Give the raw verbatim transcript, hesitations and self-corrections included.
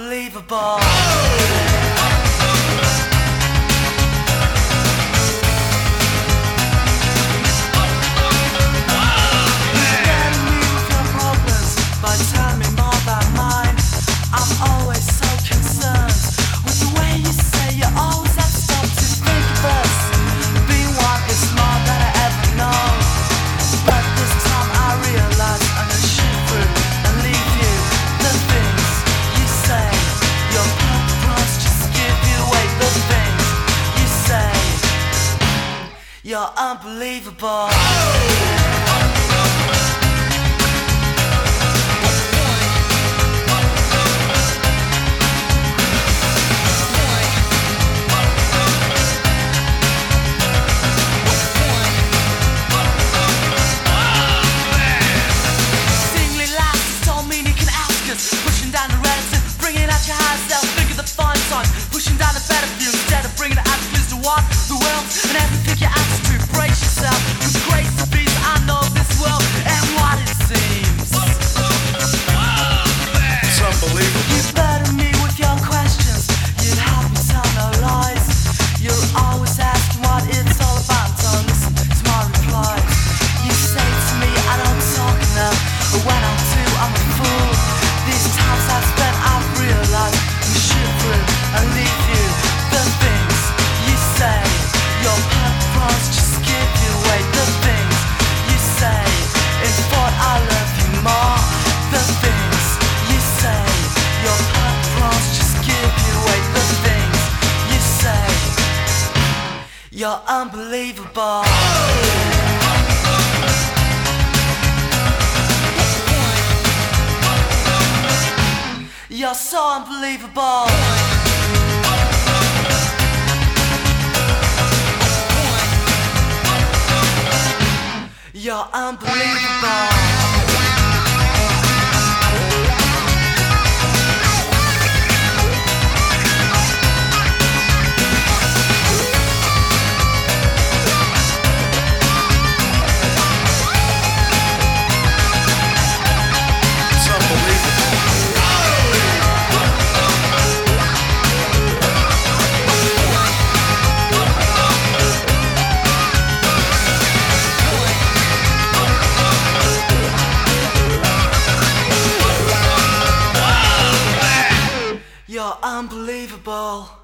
unbelievable. You're unbelievable. Singly laughs, so mean you can ask us. Pushing down the relative, bringing out your higher self. Think of the fun times, pushing down the better view instead of bringing it out close to what the world and everything you ask to. Brace yourself, with grace to be, I know this world and what it seems. It's unbelievable. You burden me with your questions, you'd help me tell no lies. You're always asking what it's all about, don't listen to my replies. You say to me I don't talk enough, but when I do I'm a fool. These times I've spent I've realized we shoot through and leave you. The things you say, your purpose just give you away. The things you say, it's what I love you more. The things you say, your purpose just give you away. The things you say, you're unbelievable. You're so unbelievable. You're unbelievable. You're unbelievable.